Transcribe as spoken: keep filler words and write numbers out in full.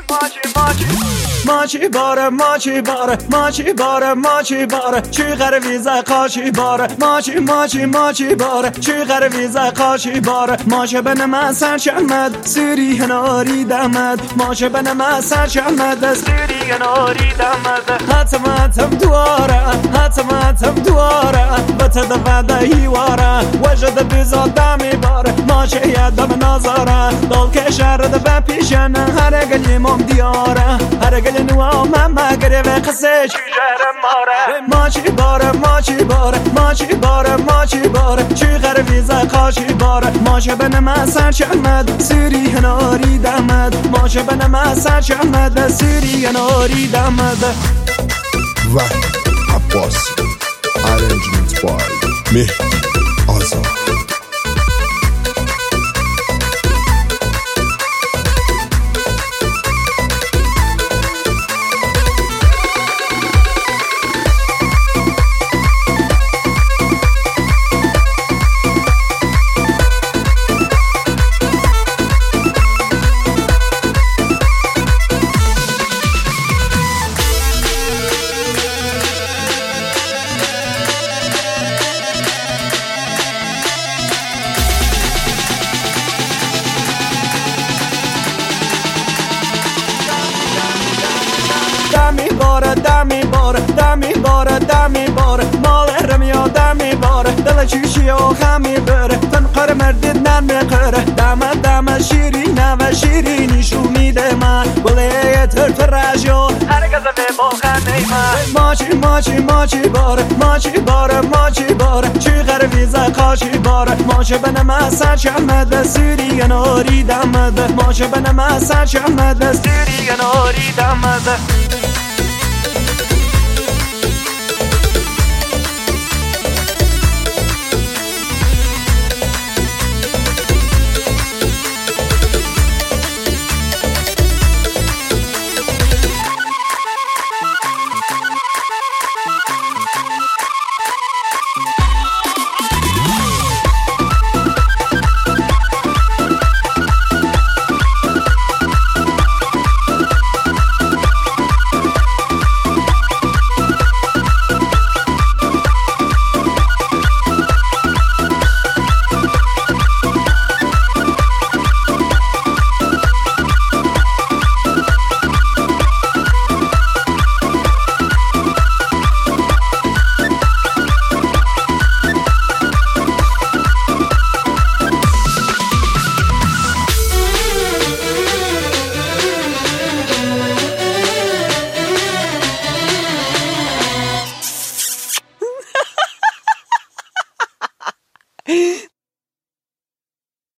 ماچی باره ماچی باره ماچی باره ماچی باره چی غر ویزا قاشی باره ماچی ماچی ماچی باره چی غر ویزا قاشی باره ماشه بن ما سرشمد سری هناری دمد ماشه بن ما سرشمد سری هناری دمد حتم حتم دواره حتم حتم دواره بتدفع هیواره وجد بیزا دمی باره ماشه یادم نظاره دل که شرد به پیشن هر گلیمم دیاره هر گلی نوام ما گریه قصه شجر ماره ماچی باره ماچی باره ماچی باره ماچی باره چی غر ویزا قاشی باره ماشه بن ما سرشمد سری هناری دمد ماشه بن ما سرشمد سری هناری دمد Vahid Abbasi Arrangement by Mehdi Azar دمی باره دمی باره دمی باره دمی باره مال رمیا دمی باره دل چیشی و خمی بره تنقر مردد نمی قره دم دم شیرینه و شیرینی شو میده من بله تر تراجو هرگز به با خنده من ماچی ماچی ماچی باره ماچی باره ماچی باره چی غر ویزا قاشی باره ماشه بن ما سرشمد سری ناری دمد ماشه بن ما سرشمد سری ناری دمد